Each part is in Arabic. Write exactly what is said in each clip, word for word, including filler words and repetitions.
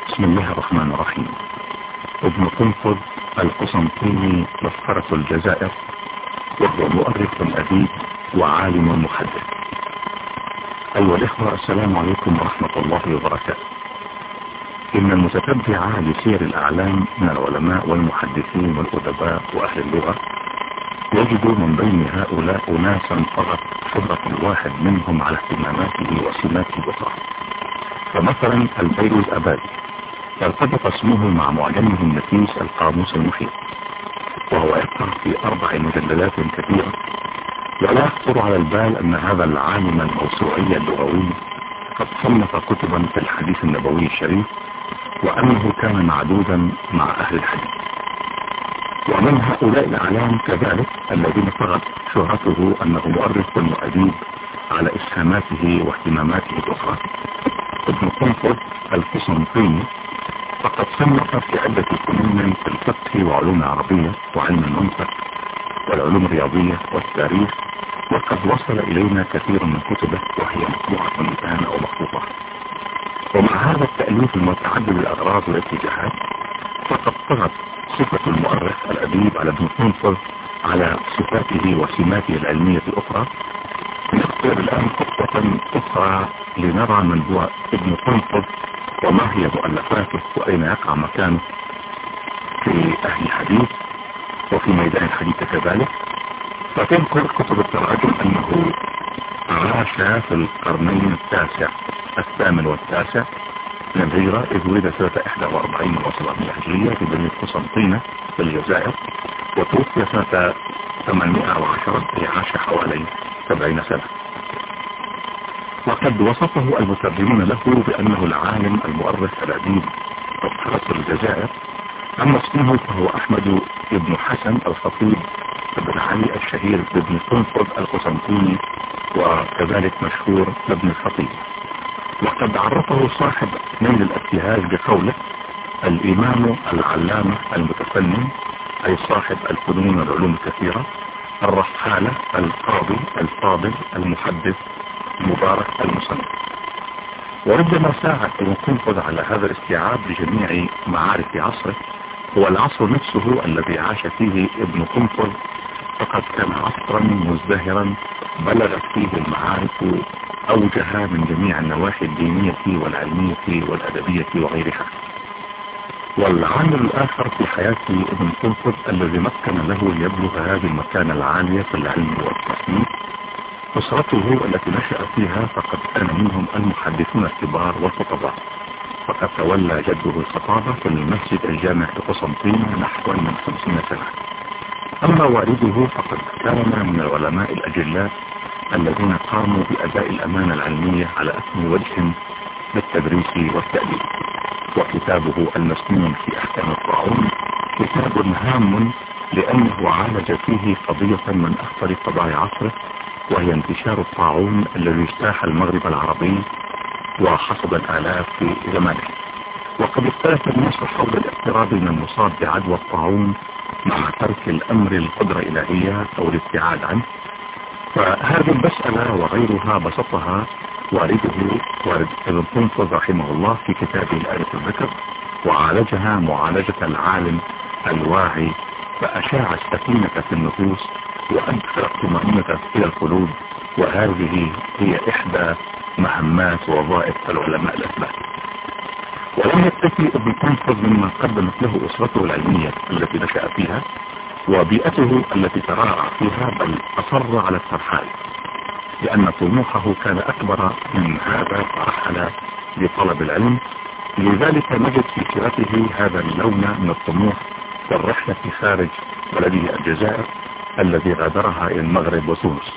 بسم الله الرحمن الرحيم. ابن قنفذ القسنطيني مسخرة الجزائر، وهو مؤرخ أديب وعالم محدث. أيها الإخوة، السلام عليكم ورحمة الله وبركاته. إن المتتبع لسير الأعلام من العلماء والمحدثين والأدباء وأهل اللغة يجد من بين هؤلاء ناسا طغت شهرة الواحد منهم على اهتماماته وسماته الأخرى. فمثلا الفيروز أبادي ارتبط اسمه مع معجمه النفيس القاموس المحيط، وهو يقع في أربع مجلدات كثيرة، ولا يخطر على البال أن هذا العالم الموسوعي اللغوي قد صنف كتبا في الحديث النبوي الشريف، وأنه كان معدودا مع أهل الحديث. ومن هؤلاء الأعلام كذلك الذين طغت شهرته أنه مؤرخ وأديب على إسهاماته واهتماماته الأخرى ابن قنفذ القسنطيني، فقد صنف في عدة فنون في الفقه وعلوم العربية وعلم المنطق والعلوم الرياضية والتاريخ، وقد وصل إلينا كثير من كتبه وهي مطبوعة الآن أو مخطوطة. ومع هذا التأليف المتعدد الأغراض والاتجاهات، فقد طغت صفة المؤرخ الأديب على ابن قنفذ على صفاته وسماته العلمية الأخرى. نختار الآن خطوة أخرى لنرى من هو ابن قنفذ وما هي مؤلفاته وأين يقع مكانه في أهل الحديث وفي ميدان الحديث كذلك. فتذكر كتب التراجم أنه عاش في القرنين التاسع الثامن والتاسع من الهجرة، إذ ولد سنة إحدى وأربعين وسبعمائة هجرية في مدينة قسنطينة في الجزائر، وتوفي سنة ثمانمائة وعشرة، عاش حوالي سبعين سنة. وقد وصفه المترجمون له بأنه العالم المؤرخ الأديب مسخرة الجزائر. أما اسمه فهو أحمد بن حسن الخطيب بن علي الشهير بن قنفذ القسنطيني، وكذلك مشهور بابن الخطيب. وقد عرفه صاحب نيل الابتهاج بقوله الإمام العلامة المتفنن، أي صاحب الفنون والعلوم الكثيرة، الرحالة القاضي الفاضل المحدث المبارك المصنف. وربما ساعد ابن قنفذ على هذا الاستيعاب لجميع معارف عصره، هو العصر نفسه الذي عاش فيه ابن قنفذ، فقد كان عصرا مزدهرا بلغت فيه المعارف أوجها من جميع النواحي الدينية والعلمية والأدبية وغيرها. والعامل الآخر في حياة ابن قنفذ الذي مكن له ليبلغ هذه المكانة العالية في العلم والتصنيف أسرته التي نشأ فيها، فقد كان منهم المحدثون الكبار والخطباء، فقد تولى جده الخطابة في المسجد الجامع بقسنطينة نحو من خمسين سنة. أما والده فقد كان من العلماء الأجلاء الذين قاموا بأداء الأمانة العلمية على أكمل وجه بالتدريس والتأليف. وكتابه المسنون في أحكام الطاعون كتاب هام، لأنه عالج فيه قضية من أخطر قضايا عصره، وهي انتشار الطاعون الذي اجتاح المغرب العربي وحصد الآلاف في زمانه. وقد اختلف الناس حول الاقتراب من المصاب بعدوى الطاعون مع ترك الأمر القدرة إلهية أو الابتعاد عنه. فهذه المسألة وغيرها بسطها والده والد ابن قنفذ رحمه الله في كتابه الآية الذكر، وعالجها معالجة العالم الواعي، فأشاع السكينة في النفوس وأدخل الطمأنينة إلى القلوب. وهذه هي إحدى مهمات ووظائف العلماء الأثبات. ولم يكتفي ابن قنفذ مما قدمت له أسرته العلمية التي نشأ فيها وبيئته التي ترعرع فيها، بل أصر على الترحال، لأن طموحه كان أكبر من هذا، فرحل لطلب العلم. لذلك نجد في سيرته هذا اللون من الطموح في الرحلة خارج بلده الجزائر الذي غادرها إلى المغرب وتونس،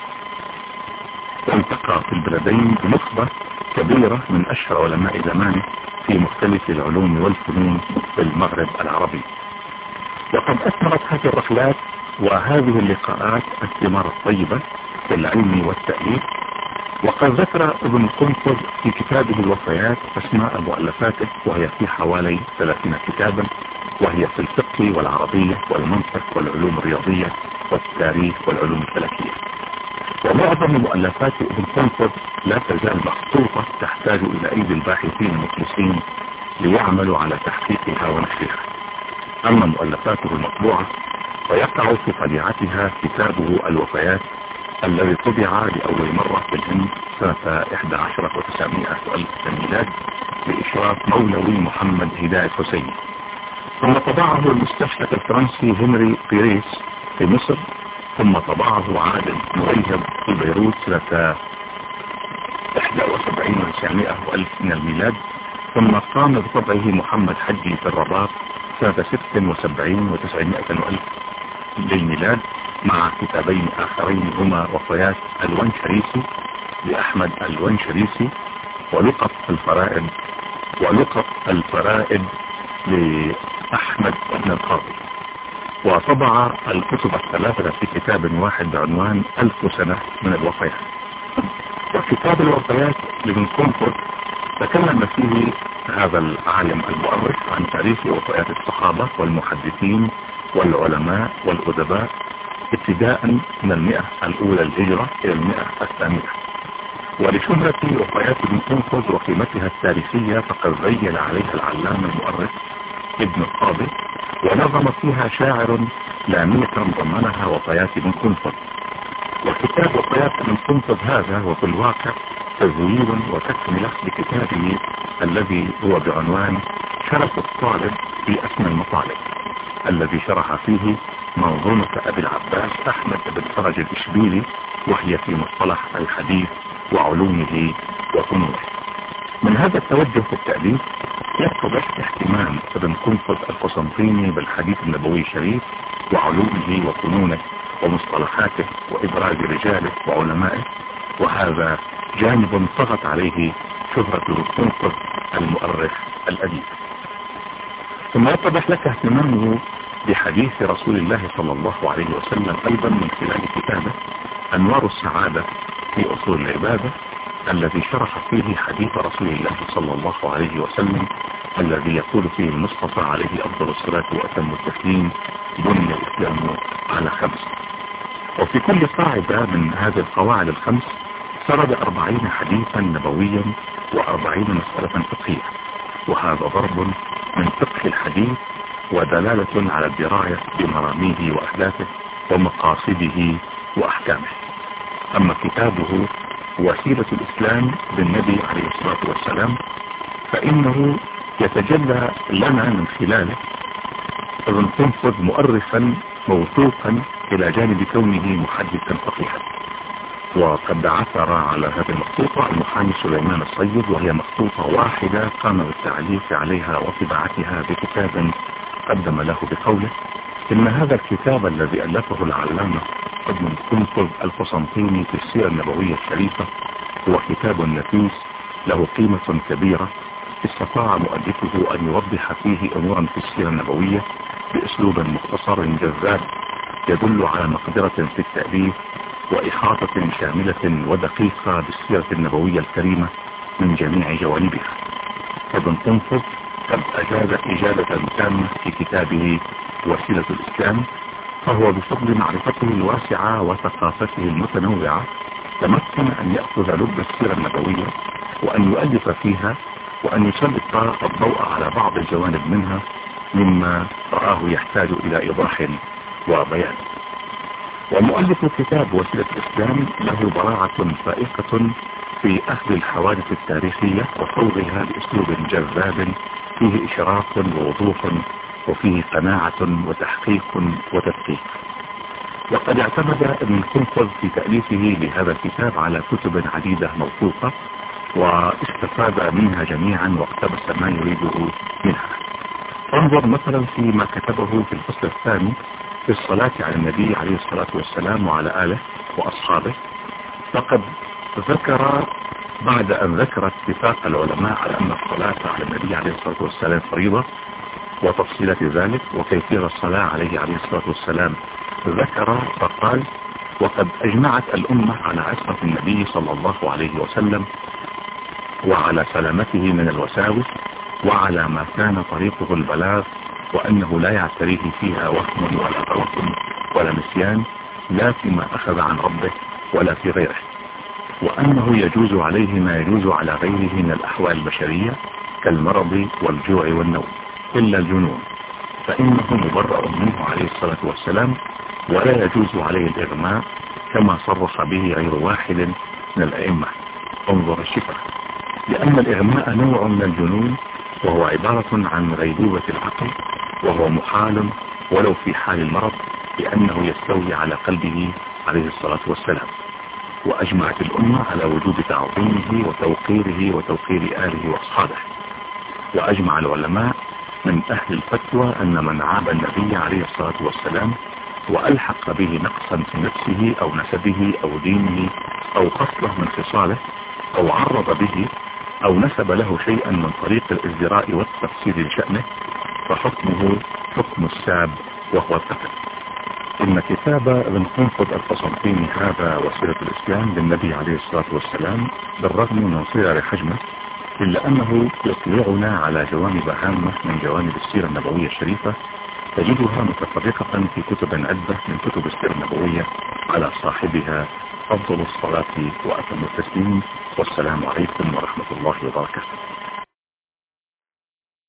والتقى في البلدين بنخبة كبيرة من أشهر علماء زمانه في مختلف العلوم والفنون في المغرب العربي. وقد أثمرت هذه الرحلات وهذه اللقاءات الثمار الطيبة في العلم والتأليف. وقد ذكر ابن قنفذ في كتابه الوفيات أسماء مؤلفاته، وهي في حوالي ثلاثين كتابا، وهي في الفقه والعربية والمنطق والعلوم الرياضية والتاريخ والعلوم الفلكية. ومعظم مؤلفات ابن قنفذ لا تزال مخطوطة تحتاج إلى أيدي الباحثين المخلصين ليعملوا على تحقيقها ونشرها. أما مؤلفاته المطبوعة فيقع في طبيعتها كتابه الوفيات الذي طبع لأول مرة في الهند سنة إحدى عشرة وتسعمائة وألف الميلاد بإشراف مولوي محمد هداية حسين، ثم طبعه المستشرق الفرنسي هنري بيريس في مصر، ثم طبعه عادل مريهب في بيروت سنة إحدى وسبعين وتسعمائة وألف من الميلاد، ثم قام بطبعه محمد حجي في الرباط سنة ست وسبعين وتسعمائة وألف للميلاد، مع كتابين آخرين هما وفيات الونشريسي لأحمد الونشريسي ولقط الفرائد ولقط الفرائد لأحمد بن القاضي. وطبع الكتب الثلاثة في كتاب واحد بعنوان ألف سنة من الوفيات. وكتاب الوفيات لابن كومفورد تكلم فيه هذا العالم المؤرخ عن تاريخ وفيات الصحابة والمحدثين والعلماء والأدباء ابتداء من المئة الأولى الهجرة إلى المئة الثامنة. ولشهرة وفيات ابن كومفورد وقيمتها التاريخية فقد ذيل عليها العلامة المؤرخ ابن القاضي ونظم فيها شاعر لامية ضمنها وفيات ابن كومفورد. وكتاب وفيات ابن كومفورد هذا هو في الواقع تزوير وتكملة لكتابه الذي هو بعنوان شرف الطالب في أسمى المطالب، الذي شرح فيه منظومة أبي العباس أحمد بن فرج الإشبيلي، وهي في مصطلح الحديث وعلومه وفنونه. من هذا التوجه في التأليف يتضح اهتمام ابن كومفورد القسنطيني بالحديث النبوي الشريف وعلومه وفنونه ومصطلحاته وإبراز رجاله وعلمائه، وهذا جانب طغت عليه شهرة ابن كومفورد المؤرخ الأديب. ثم يتضح لك اهتمامه بحديث رسول الله صلى الله عليه وسلم أيضا من خلال كتابه أنوار السعادة في أصول العبادة، الذي شرح فيه حديث رسول الله صلى الله عليه وسلم الذي يقول فيه المصطفى عليه أفضل الصلاة وأتم التسليم: بني الإسلام على خمس. وفي كل قاعدة من هذه القواعد الخمس سرد أربعين حديثا نبويا وأربعين مسألة فقهية، وهذا ضرب من فقه الحديث ودلالة على الدراية بمراميه وأهدافه ومقاصده وأحكامه. أما كتابه وسيلة الإسلام بالنبي عليه الصلاة والسلام فإنه يتجلى لنا من خلاله ابن كومفورد مؤرخا موثوقا إلى جانب كونه محدثا فقيها. وقد عثر على هذه المخطوطة المحامي سليمان الصيد، وهي مخطوطة واحدة قام بالتعليق عليها وطباعتها بكتاب قدم له بقوله: إن هذا الكتاب الذي ألفه العلامة ابن كومفورد القسنطيني في السيرة النبوية الشريفة هو كتاب نفيس له قيمة كبيرة، استطاع مؤلفه أن يوضح فيه أمورا في السيرة النبوية بأسلوب مختصر جذاب يدل على مقدرة في التأليف وإحاطة شاملة ودقيقة بالسيرة النبوية الكريمة من جميع جوانبها. ابن كومفورد قد أجاد إجادة تامة في كتابه وسيلة الإسلام، فهو بفضل معرفته الواسعة وثقافته المتنوعة تمكن أن يأخذ لب السيرة النبوية وأن يؤلف فيها وأن يسلط الضوء على بعض الجوانب منها مما رآه يحتاج إلى إيضاح وبيان. ومؤلف كتاب وسيلة الإسلام له براعة فائقة في أخذ الحوادث التاريخية وصوغها بأسلوب جذاب فيه إشراق ووضوح وفيه قناعة وتحقيق وتدقيق. وقد اعتمد ابن كومفورد في تأليفه لهذا الكتاب على كتب عديدة موثوقة واستفاد منها جميعا واقتبس ما يريده منها. انظر مثلا فيما كتبه في الفصل الثاني في الصلاة على النبي عليه الصلاة والسلام وعلى آله وأصحابه، فقد ذكر بعد أن ذكر اتفاق العلماء على أن الصلاة على النبي عليه الصلاة والسلام فريضة وتفصيلة ذلك وكيفية الصلاة عليه عليه الصلاة والسلام، ذكر فقال: وقد أجمعت الأمة على عصمة النبي صلى الله عليه وسلم وعلى سلامته من الوساوس وعلى ما كان طريقه البلاغ، وأنه لا يعتريه فيها وهم ولا غلط ولا نسيان، لا فيما أخذ عن ربه ولا في غيره، وأنه يجوز عليه ما يجوز على غيره من الأحوال البشرية كالمرض والجوع والنوم إلا الجنون، فإنه مبرأ منه عليه الصلاة والسلام، ولا يجوز عليه الإغماء كما صرح به غير واحد من الأئمة. انظر الشفاء. لأن الإغماء نوع من الجنون، وهو عبارة عن غيبوبة العقل، وهو محال ولو في حال المرض، لأنه يستولي على قلبه عليه الصلاة والسلام. وأجمعت الأمة على وجوب تعظيمه وتوقيره وتوقير آله وأصحابه. وأجمع العلماء من أهل الفتوى أن من عاب النبي عليه الصلاة والسلام وألحق به نقصا في نفسه أو نسبه أو دينه أو خصلة من خصاله أو عرض به أو نسب له شيئا من طريق الازدراء والتفصيل لشأنه، فحكمه حكم الساب وهو القتل. إن كتاب ابن قنفذ القسنطيني هذا وسيلة الإسلام للنبي عليه الصلاة والسلام بالرغم من صغر حجمه، إلا أنه يطلعنا على جوانب هامة من جوانب السيرة النبوية الشريفة تجدها متفرقة في كتب عدة من كتب السيرة النبوية، على صاحبها أفضل الصلاة وأتم التسليم، والسلام عليكم ورحمة الله وبركاته.